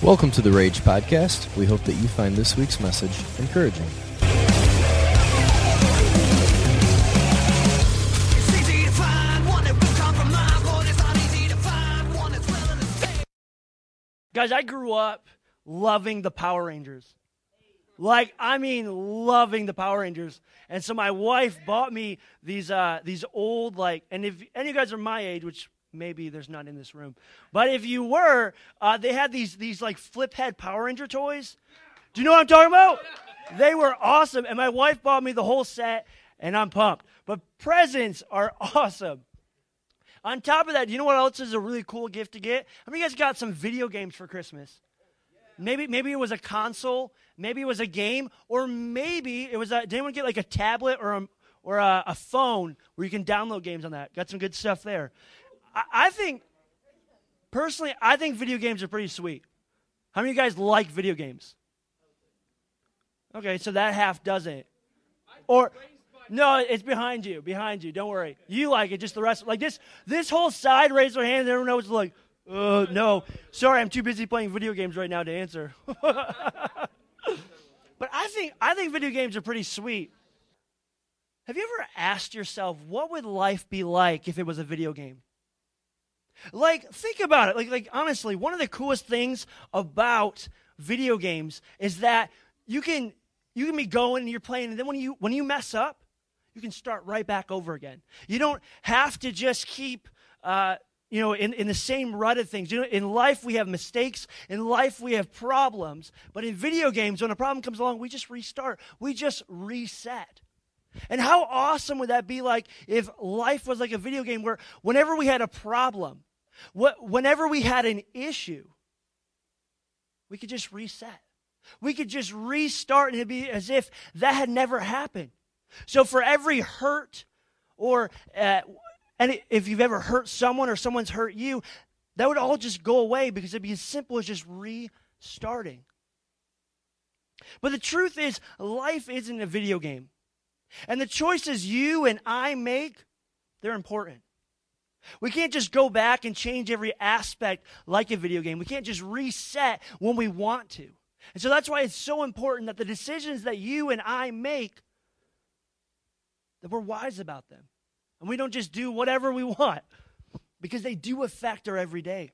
Welcome to the Rage Podcast. We hope that you find this week's message encouraging. Guys, I grew up loving the Power Rangers. Loving the Power Rangers. And so my wife bought me these old, and if any of you guys are my age, which maybe there's none in this room, but if you were, they had these flip head Power Ranger toys. Do you know what I'm talking about? They were awesome, and my wife bought me the whole set, and I'm pumped. But presents are awesome. On top of that, do you know what else is a really cool gift to get? How many of you guys got some video games for Christmas? Maybe it was a console, maybe it was a game, or maybe it was did anyone get like a tablet or a phone where you can download games on that? Got some good stuff there. I think video games are pretty sweet. How many of you guys like video games? Okay, so that half doesn't. Or no, it's behind you. Don't worry. You like it, just the rest. Like this whole side raise their hand, and everyone knows like, no. Sorry, I'm too busy playing video games right now to answer. But I think video games are pretty sweet. Have you ever asked yourself, what would life be like if it was a video game? Think about it. Like honestly, one of the coolest things about video games is that you can be going and you're playing, and then when you mess up, you can start right back over again. You don't have to just keep in the same rut of things. In life we have mistakes. In life we have problems. But in video games, when a problem comes along, we just restart. We just reset. And how awesome would that be like if life was like a video game where whenever we had a problem, whenever we had an issue, we could just reset. We could just restart, and it'd be as if that had never happened. So for every hurt and if you've ever hurt someone or someone's hurt you, that would all just go away because it'd be as simple as just restarting. But the truth is, life isn't a video game. And the choices you and I make, they're important. We can't just go back and change every aspect like a video game. We can't just reset when we want to. And so that's why it's so important that the decisions that you and I make, that we're wise about them. And we don't just do whatever we want, because they do affect our everyday.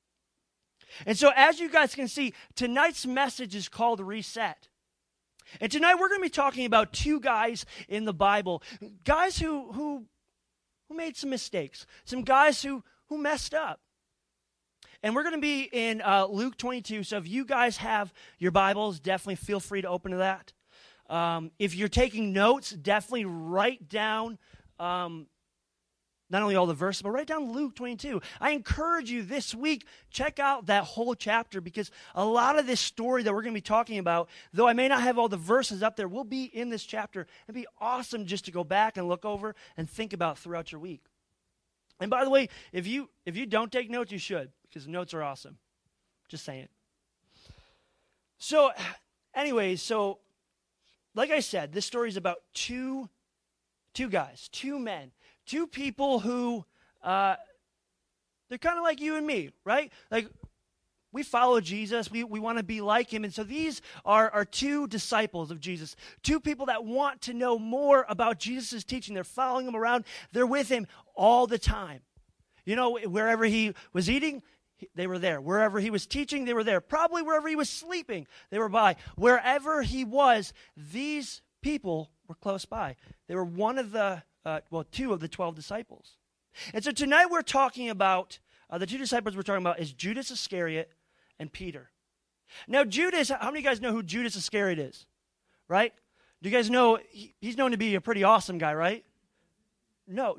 And so as you guys can see, tonight's message is called Reset. And tonight we're going to be talking about two guys in the Bible, guys who made some mistakes, some guys who messed up. And we're going to be in Luke 22, so if you guys have your Bibles, definitely feel free to open to that. If you're taking notes, definitely write down not only all the verses, but write down Luke 22. I encourage you this week, check out that whole chapter, because a lot of this story that we're going to be talking about, though I may not have all the verses up there, will be in this chapter. It'd be awesome just to go back and look over and think about throughout your week. And by the way, if you don't take notes, you should, because notes are awesome. Just saying. So, anyways, like I said, this story is about two guys, two men, two people who, they're kind of like you and me, right? Like, we follow Jesus. We want to be like him. And so these are two disciples of Jesus, two people that want to know more about Jesus' teaching. They're following him around. They're with him all the time. You know, wherever he was eating, they were there. Wherever he was teaching, they were there. Probably wherever he was sleeping, they were by. Wherever he was, these people were close by. They were one of two of the 12 disciples. And so tonight we're talking about, the two disciples we're talking about is Judas Iscariot and Peter. Now Judas, how many of you guys know who Judas Iscariot is? Right? Do you guys know, he's known to be a pretty awesome guy, right? No.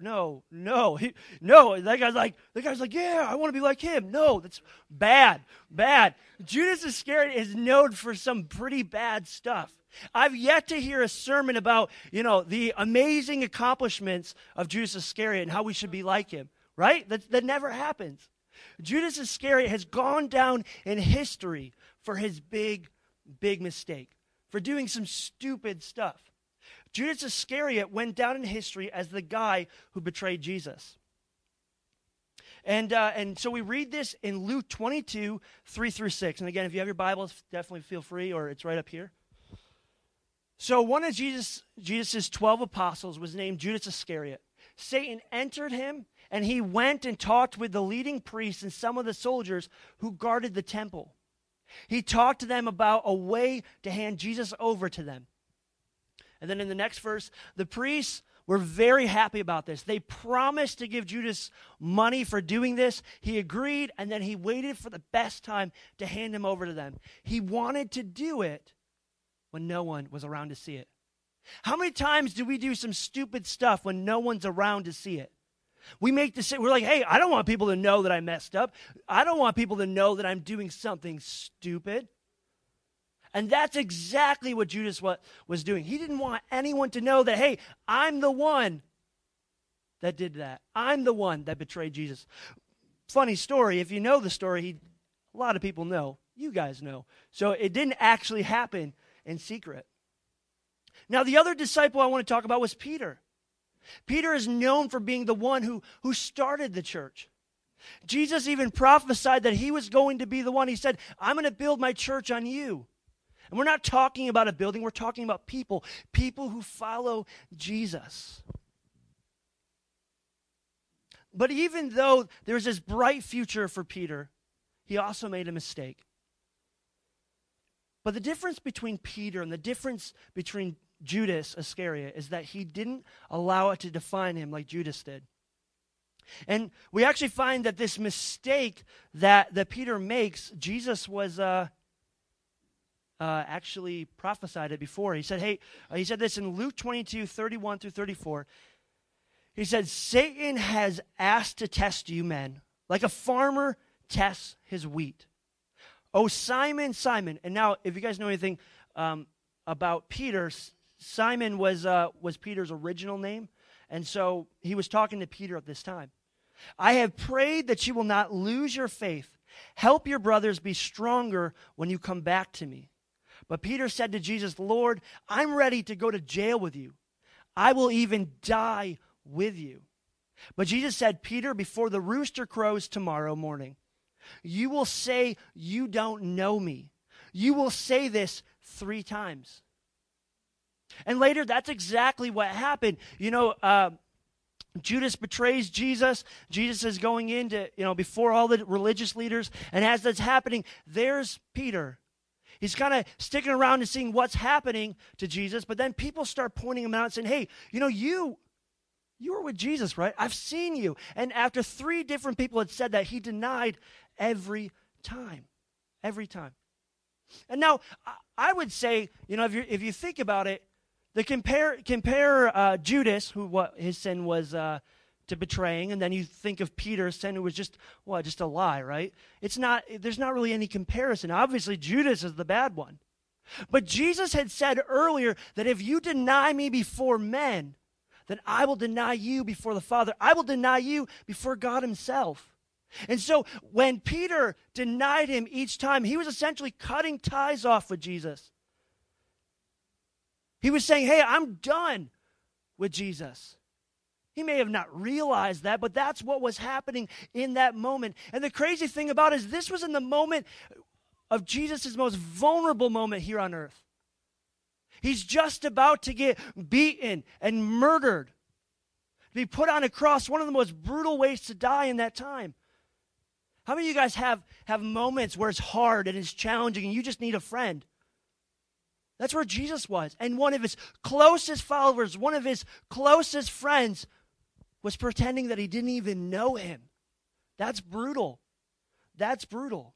That guy's like, yeah, I want to be like him. No, that's bad. Judas Iscariot is known for some pretty bad stuff. I've yet to hear a sermon about, the amazing accomplishments of Judas Iscariot and how we should be like him, right? That never happens. Judas Iscariot has gone down in history for his big mistake, for doing some stupid stuff. Judas Iscariot went down in history as the guy who betrayed Jesus. And so we read this in Luke 22, 3 through 6. And again, if you have your Bibles, definitely feel free, or it's right up here. So one of Jesus' 12 apostles was named Judas Iscariot. Satan entered him, and he went and talked with the leading priests and some of the soldiers who guarded the temple. He talked to them about a way to hand Jesus over to them. And then in the next verse, the priests were very happy about this. They promised to give Judas money for doing this. He agreed, and then he waited for the best time to hand him over to them. He wanted to do it when no one was around to see it. How many times do we do some stupid stuff when no one's around to see it? We make decisions. We're like, hey, I don't want people to know that I messed up. I don't want people to know that I'm doing something stupid. And that's exactly what Judas was doing. He didn't want anyone to know that, hey, I'm the one that did that. I'm the one that betrayed Jesus. Funny story. If you know the story, a lot of people know. You guys know. So it didn't actually happen in secret. Now, the other disciple I want to talk about was Peter. Peter is known for being the one who started the church. Jesus even prophesied that he was going to be the one. He said, I'm going to build my church on you. And we're not talking about a building. We're talking about people who follow Jesus. But even though there's this bright future for Peter, he also made a mistake. But the difference between Peter and the difference between Judas Iscariot is that he didn't allow it to define him like Judas did. And we actually find that this mistake that Peter makes, Jesus was actually prophesied it before. He said, he said this in Luke 22, 31 through 34. He said, Satan has asked to test you men, like a farmer tests his wheat. Oh, Simon, Simon. And now, if you guys know anything about Peter, Simon was Peter's original name. And so he was talking to Peter at this time. I have prayed that you will not lose your faith. Help your brothers be stronger when you come back to me. But Peter said to Jesus, Lord, I'm ready to go to jail with you. I will even die with you. But Jesus said, Peter, before the rooster crows tomorrow morning, you will say you don't know me. You will say this 3 times. And later, that's exactly what happened. Judas betrays Jesus. Jesus is going into, before all the religious leaders. And as that's happening, there's Peter. He's kind of sticking around and seeing what's happening to Jesus. But then people start pointing him out and saying, hey, you were with Jesus, right? I've seen you. And after 3 different people had said that, he denied every time. Every time. And now, I would say, if you think about it, compare Judas, what his sin was to betraying, and then you think of Peter's sin, who was just a lie, right? There's not really any comparison. Obviously, Judas is the bad one. But Jesus had said earlier that if you deny me before men, then I will deny you before the Father. I will deny you before God himself. And so when Peter denied him each time, he was essentially cutting ties off with Jesus. He was saying, hey, I'm done with Jesus. He may have not realized that, but that's what was happening in that moment. And the crazy thing about it is this was in the moment of Jesus' most vulnerable moment here on earth. He's just about to get beaten and murdered, to be put on a cross, one of the most brutal ways to die in that time. How many of you guys have moments where it's hard and it's challenging and you just need a friend? That's where Jesus was. And one of his closest followers, one of his closest friends, was pretending that he didn't even know him. That's brutal. That's brutal.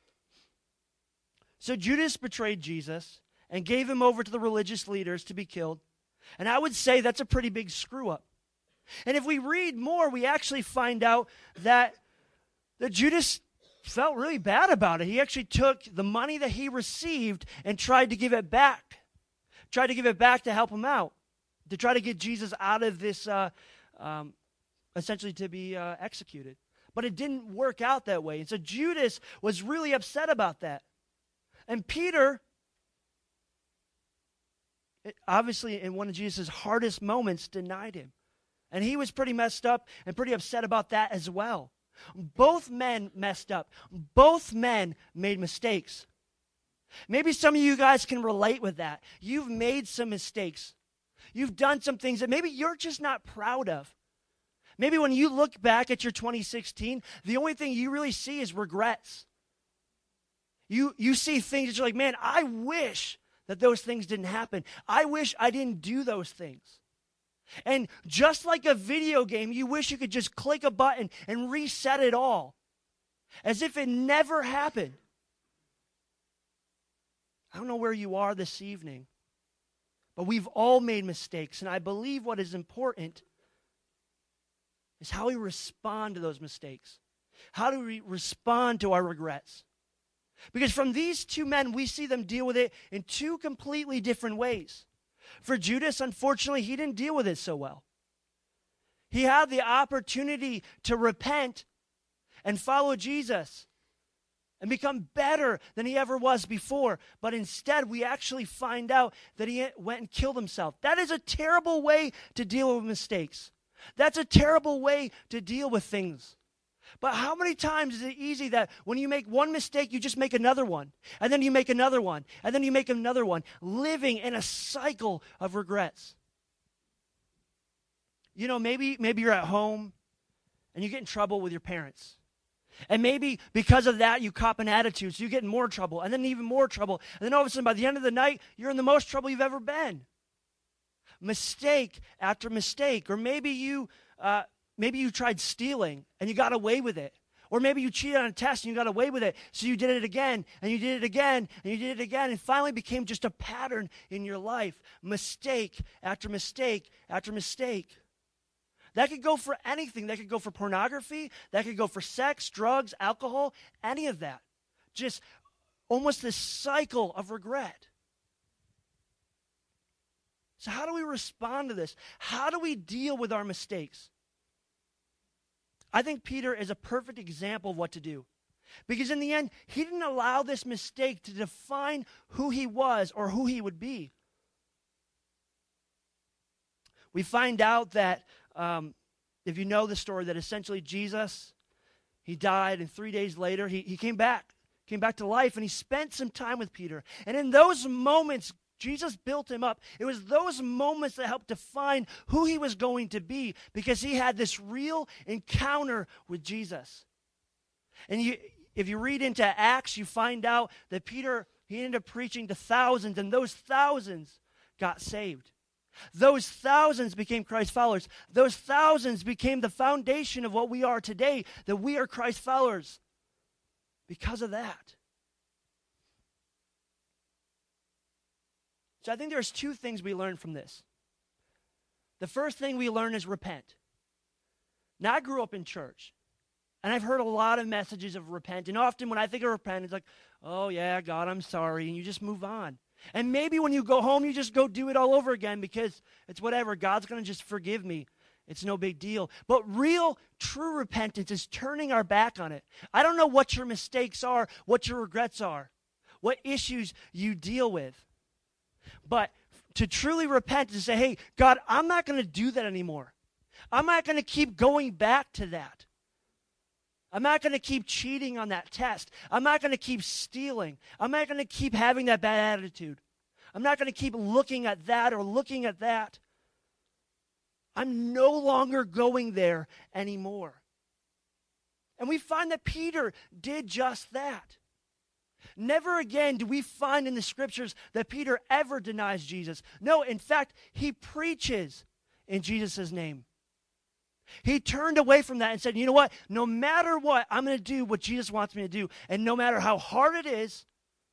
So Judas betrayed Jesus and gave him over to the religious leaders to be killed. And I would say that's a pretty big screw up. And if we read more, we actually find out that Judas felt really bad about it. He actually took the money that he received and tried to give it back. Tried to give it back to help him out. To try to get Jesus out of this, essentially to be executed. But it didn't work out that way. And so Judas was really upset about that. And Peter, obviously in one of Jesus' hardest moments, denied him. And he was pretty messed up and pretty upset about that as well. Both men messed up. Both men made mistakes. Maybe some of you guys can relate with that. You've made some mistakes. You've done some things that maybe you're just not proud of. Maybe when you look back at your 2016, the only thing you really see is regrets. You see things that you're like, man, I wish that those things didn't happen. I wish I didn't do those things. And just like a video game, you wish you could just click a button and reset it all, as if it never happened. I don't know where you are this evening, but we've all made mistakes, and I believe what is important is how we respond to those mistakes. How do we respond to our regrets? Because from these two men, we see them deal with it in two completely different ways. For Judas, unfortunately, he didn't deal with it so well. He had the opportunity to repent and follow Jesus and become better than he ever was before. But instead, we actually find out that he went and killed himself. That is a terrible way to deal with mistakes. That's a terrible way to deal with things. But how many times is it easy that when you make one mistake, you just make another one, and then you make another one, and then you make another one, living in a cycle of regrets? You know, maybe you're at home, and you get in trouble with your parents. And maybe because of that, you cop an attitude, so you get in more trouble, and then even more trouble. And then all of a sudden, by the end of the night, you're in the most trouble you've ever been. Mistake after mistake. Or maybe you tried stealing and you got away with it. Or maybe you cheated on a test and you got away with it. So you did it again, and you did it again, and you did it again, and finally became just a pattern in your life. Mistake after mistake after mistake. That could go for anything. That could go for pornography. That could go for sex, drugs, alcohol, any of that. Just almost this cycle of regret. So how do we respond to this? How do we deal with our mistakes? I think Peter is a perfect example of what to do. Because in the end, he didn't allow this mistake to define who he was or who he would be. We find out that, if you know the story, that essentially Jesus, he died, and 3 days later, he came back to life, and he spent some time with Peter. And in those moments, Jesus built him up. It was those moments that helped define who he was going to be, because he had this real encounter with Jesus. And if you read into Acts, you find out that Peter, he ended up preaching to thousands, and those thousands got saved. Those thousands became Christ followers. Those thousands became the foundation of what we are today, that we are Christ followers because of that. So I think there's two things we learn from this. The first thing we learn is repent. Now, I grew up in church, and I've heard a lot of messages of repent. And often when I think of repent, it's like, oh yeah, God, I'm sorry, and you just move on. And maybe when you go home, you just go do it all over again because it's whatever. God's going to just forgive me. It's no big deal. But real, true repentance is turning our back on it. I don't know what your mistakes are, what your regrets are, what issues you deal with. But to truly repent and say, hey, God, I'm not going to do that anymore. I'm not going to keep going back to that. I'm not going to keep cheating on that test. I'm not going to keep stealing. I'm not going to keep having that bad attitude. I'm not going to keep looking at that or looking at that. I'm no longer going there anymore. And we find that Peter did just that. Never again do we find in the scriptures that Peter ever denies Jesus. No, in fact, he preaches in Jesus' name. He turned away from that and said, you know what? No matter what, I'm going to do what Jesus wants me to do. And no matter how hard it is,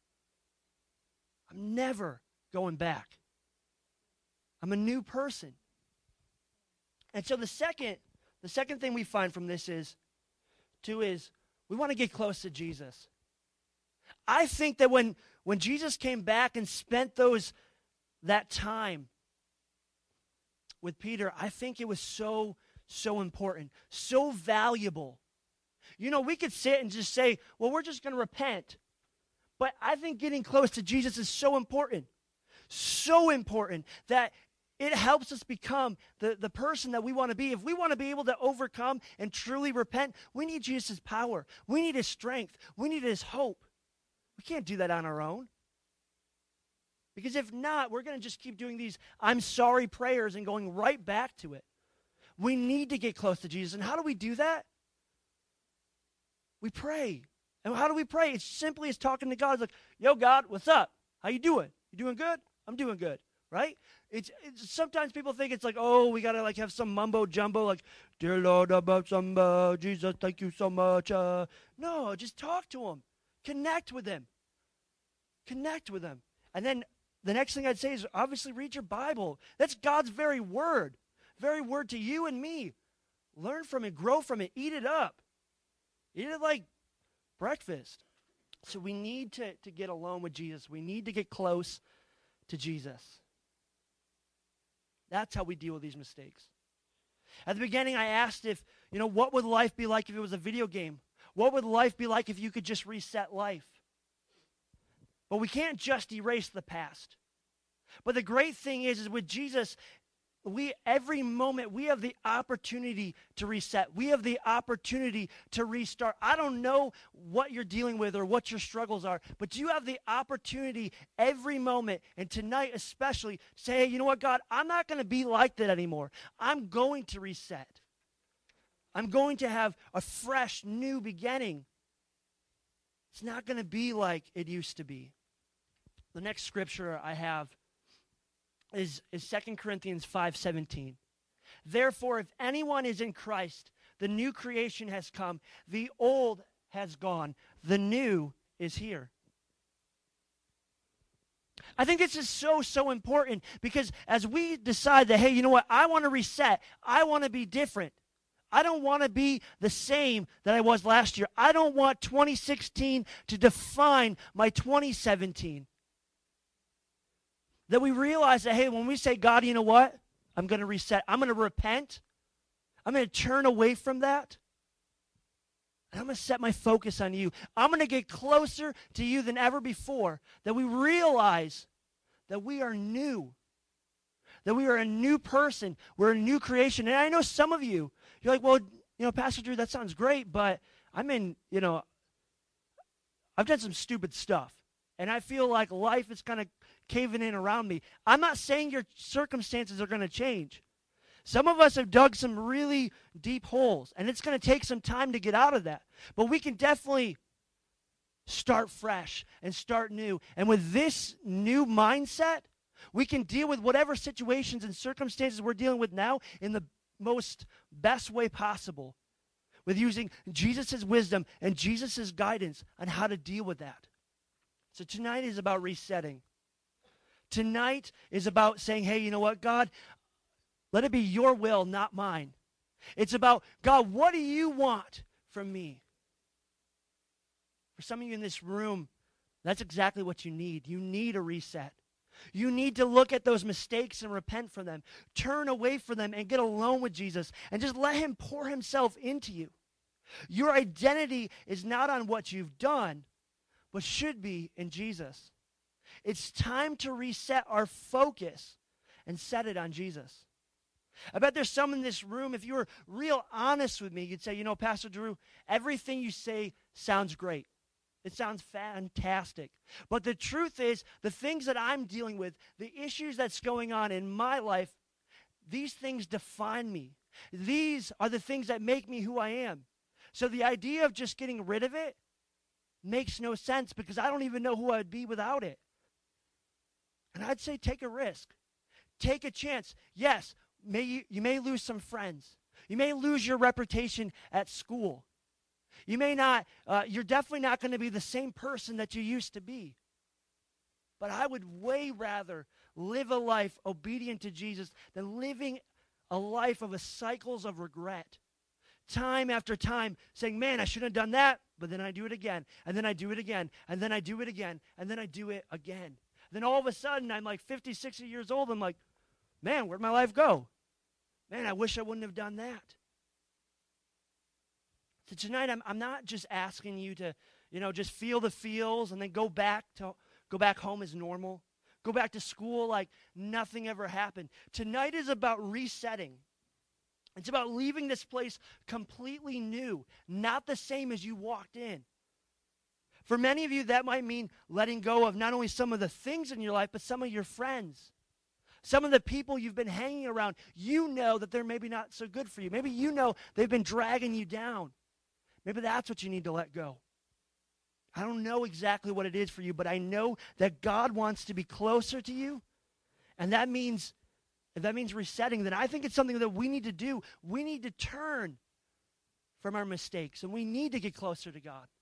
I'm never going back. I'm a new person. And so the second thing we find from this is we want to get close to Jesus. I think that when Jesus came back and spent that time with Peter, I think it was so important, so valuable. You know, we could sit and just say, well, we're just going to repent. But I think getting close to Jesus is so important that it helps us become the person that we want to be. If we want to be able to overcome and truly repent, we need Jesus' power. We need his strength. We need his hope. We can't do that on our own. Because if not, we're going to just keep doing these I'm sorry prayers and going right back to it. We need to get close to Jesus. And how do we do that? We pray. And how do we pray? It's simply as talking to God. It's like, yo, God, what's up? How you doing? You doing good? I'm doing good, right? It's sometimes people think it's like, oh, we got to like have some mumbo jumbo, like, dear Lord, about some, Jesus, thank you so much. No, just talk to him. Connect with him. Connect with him. And then the next thing I'd say is obviously read your Bible. That's God's very word to you and me. Learn from it, grow from it, eat it up. Eat it like breakfast. So we need to get alone with Jesus. We need to get close to Jesus. That's how we deal with these mistakes. At the beginning, I asked if, what would life be like if it was a video game? What would life be like if you could just reset life? But we can't just erase the past. But the great thing is with Jesus, every moment we have the opportunity to reset. We have the opportunity to restart. I don't know what you're dealing with or what your struggles are, but you have the opportunity every moment, and tonight especially, to say, hey, you know what, God, I'm not going to be like that anymore. I'm going to reset. I'm going to have a fresh, new beginning. It's not going to be like it used to be. The next scripture I have is 2 Corinthians 5:17. Therefore, if anyone is in Christ, the new creation has come. The old has gone. The new is here. I think this is so important because as we decide that, hey, you know what, I want to reset. I want to be different. I don't want to be the same that I was last year. I don't want 2016 to define my 2017. That we realize that, hey, when we say, God, you know what? I'm going to reset. I'm going to repent. I'm going to turn away from that. And I'm going to set my focus on you. I'm going to get closer to you than ever before. That we realize that we are new. That we are a new person. We're a new creation. And I know some of you, you're like, well, Pastor Drew, that sounds great, but I've done some stupid stuff. And I feel like life is kind of caving in around me. I'm not saying your circumstances are going to change. Some of us have dug some really deep holes, and it's going to take some time to get out of that. But we can definitely start fresh and start new. And with this new mindset, we can deal with whatever situations and circumstances we're dealing with now in the most best way possible, with using Jesus' wisdom and Jesus' guidance on how to deal with that. So tonight is about resetting. Tonight is about saying, hey, you know what, God, let it be your will, not mine. It's about, God, what do you want from me? For some of you in this room, that's exactly what you need. You need a reset. You need to look at those mistakes and repent from them. Turn away from them and get alone with Jesus and just let him pour himself into you. Your identity is not on what you've done, but should be in Jesus. It's time to reset our focus and set it on Jesus. I bet there's some in this room, if you were real honest with me, you'd say, Pastor Drew, everything you say sounds great. It sounds fantastic. But the truth is, the things that I'm dealing with, the issues that's going on in my life, these things define me. These are the things that make me who I am. So the idea of just getting rid of it makes no sense because I don't even know who I'd be without it. And I'd say take a risk. Take a chance. Yes, you may lose some friends. You may lose your reputation at school. You may not, you're definitely not going to be the same person that you used to be. But I would way rather live a life obedient to Jesus than living a life of cycles of regret. Time after time saying, man, I shouldn't have done that, but then I do it again, and then I do it again, and then I do it again, and then I do it again. Then all of a sudden, I'm like 50, 60 years old. I'm like, man, where'd my life go? Man, I wish I wouldn't have done that. So tonight, I'm not just asking you to, just feel the feels and then go back home as normal. go back to school like nothing ever happened. Tonight is about resetting. It's about leaving this place completely new, not the same as you walked in. For many of you, that might mean letting go of not only some of the things in your life, but some of your friends. Some of the people you've been hanging around, you know that they're maybe not so good for you. Maybe you know they've been dragging you down. Maybe that's what you need to let go. I don't know exactly what it is for you, but I know that God wants to be closer to you. And that means, if that means resetting, then I think it's something that we need to do. We need to turn from our mistakes, and we need to get closer to God.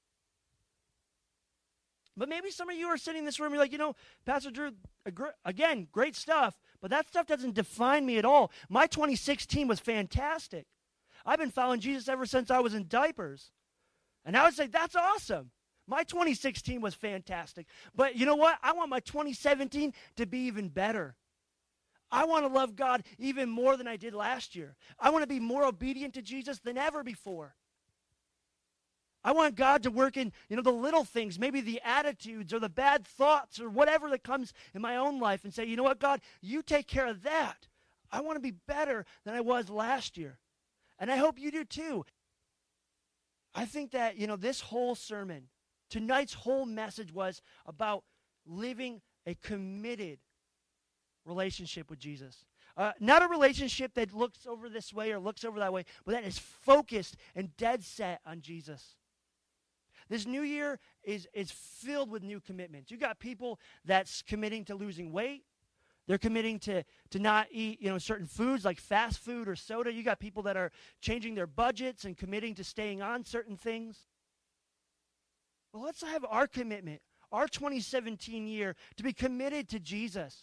But maybe some of you are sitting in this room, you're like, Pastor Drew, again, great stuff, but that stuff doesn't define me at all. My 2016 was fantastic. I've been following Jesus ever since I was in diapers. And I would say, that's awesome. My 2016 was fantastic. But you know what? I want my 2017 to be even better. I want to love God even more than I did last year. I want to be more obedient to Jesus than ever before. I want God to work in, the little things, maybe the attitudes or the bad thoughts or whatever that comes in my own life and say, you know what, God, you take care of that. I want to be better than I was last year. And I hope you do too. I think that, this whole sermon, tonight's whole message was about living a committed relationship with Jesus. Not a relationship that looks over this way or looks over that way, but that is focused and dead set on Jesus. This new year is filled with new commitments. You got people that's committing to losing weight. They're committing to not eat, certain foods like fast food or soda. You got people that are changing their budgets and committing to staying on certain things. Well, let's have our commitment, our 2017 year, to be committed to Jesus.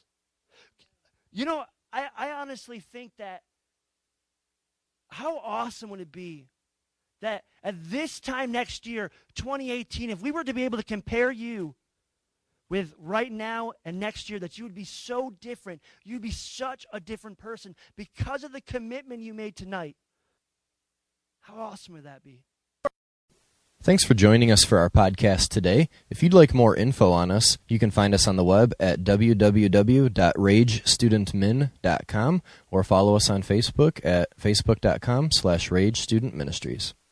I honestly think that how awesome would it be that at this time next year, 2018, if we were to be able to compare you with right now and next year, that you would be so different. You'd be such a different person because of the commitment you made tonight. How awesome would that be? Thanks for joining us for our podcast today. If you'd like more info on us, you can find us on the web at www.ragestudentmin.com or follow us on Facebook at facebook.com/ragestudentministries.